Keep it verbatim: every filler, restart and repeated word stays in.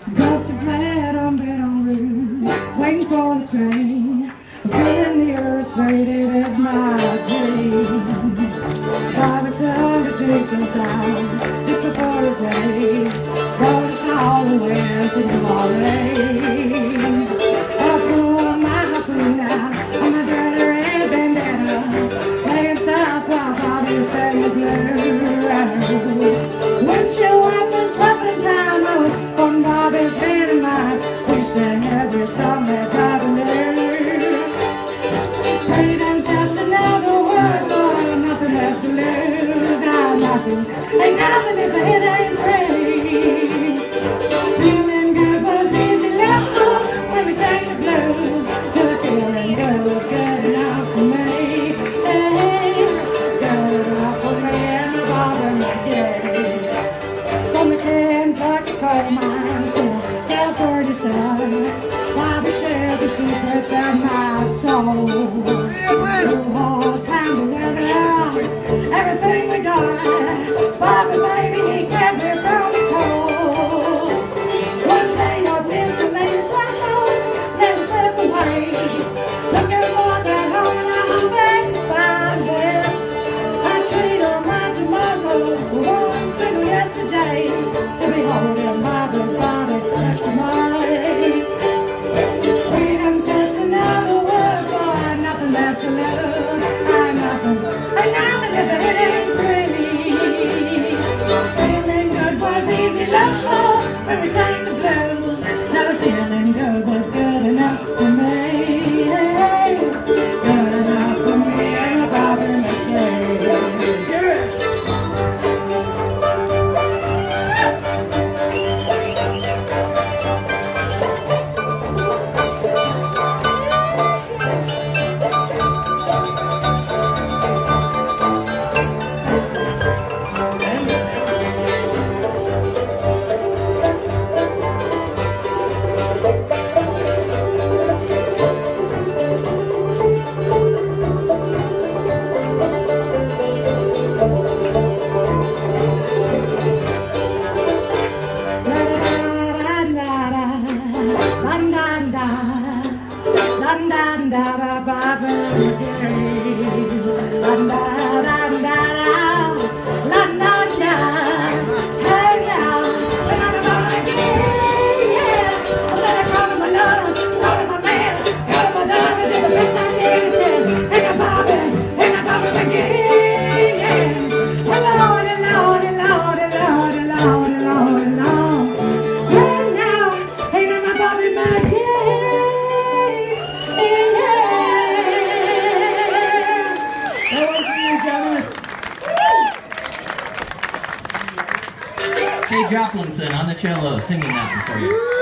Just a flat on Baton Rouge, waiting for the train. Feeling the earth faded as my dreams. Bobby come to take some time just before the day. Brought us all the way to the morning. I pull my harpoon out on my dirty red bandana, playing soft while Bobby sang the blues. Windshield wipers slapping time notes from Bobby's hand in mine. We sang every song that Bobby knew. Freedom's just another word for nothing left to lose. I'm nothing, ain't nothing if it ain't free. Feeling good was easy love when we sang the blues. The feeling good was good enough for me. Hey, good enough for me and the Bobby McGee. From the Kentucky coal mines to California sun, Bobby shared the secrets of my soul. All kind of weather, everything we got, Bobby baby, he kept me from the cold. One day our Pennsylvania's white home never slip away. Looking for that home and I'm back to find it. I treat all my tomorrows for one single yesterday, to be holding Bobby's body extra money. Freedom's just another word for nothing left to lose. I'm nothing, I'm nothing if it ain't free. Feeling good was easy love when we sang the blues. Now feeling good was good enough for me. Hey, good enough for me and a Bobby McGee. Hear it. Jay Joplinson on the cello singing that one for you.